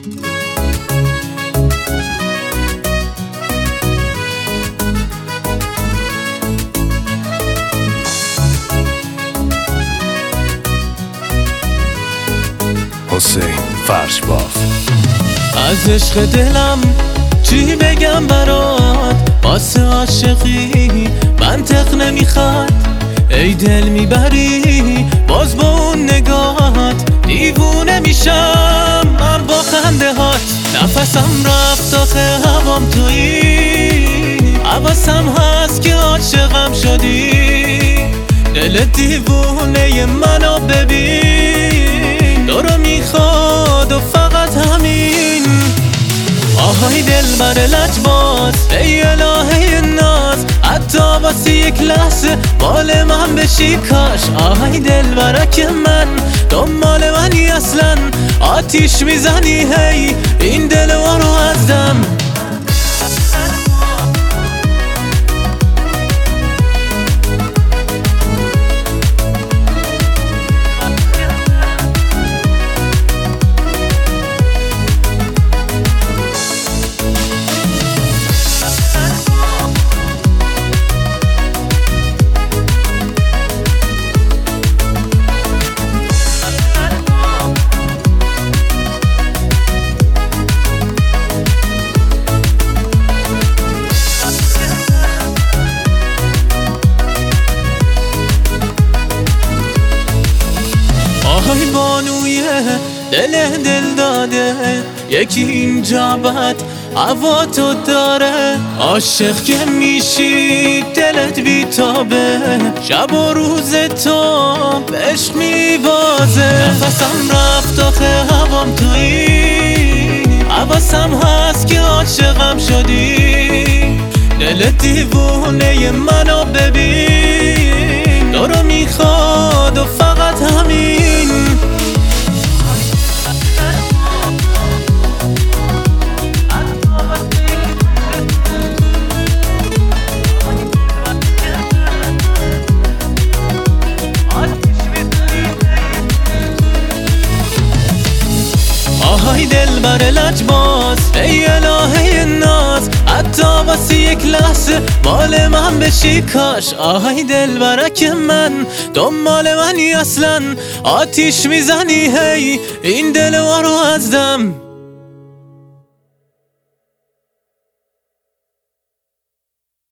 حسین فرشباف. از عشق دلم چی بگم برات، واسه عاشقی منطق نمیخواد. ای دل میبری باز با اون نگاهات، دیوونه میشم من با خنده هات. نفسم رفت آخه هوام تویی، حواسم هست که عاشقم شدی. دل دیوونه منو ببین، دورو میخواد و فقط همین. آهای دل بر لجباز، ای الهه ناز، حتی واسه یک لحظه مال من بشی کاش. آهای دل برک من دنبال منی اصلا، آتیش میزنی هی این دل رو از دم. آهای بانوی دل داده، یکی اینجا بد هوا تو داره. عاشق که میشی دلت بیتابه، شب و روز تو بهش میوازه. نفسم رفت آخه هوام تویی، حواسم هست که عاشقم شدی. دل دیوونه منو ببین، دورو میخواد و فقط همین. آهای دل بر لجباز، ای الهه ناز، حتی واسه یک لحظه مال من بشی کاش. آهای دل برک من دنبال منی اصلا، آتیش میزنی هی این دل رو از دم.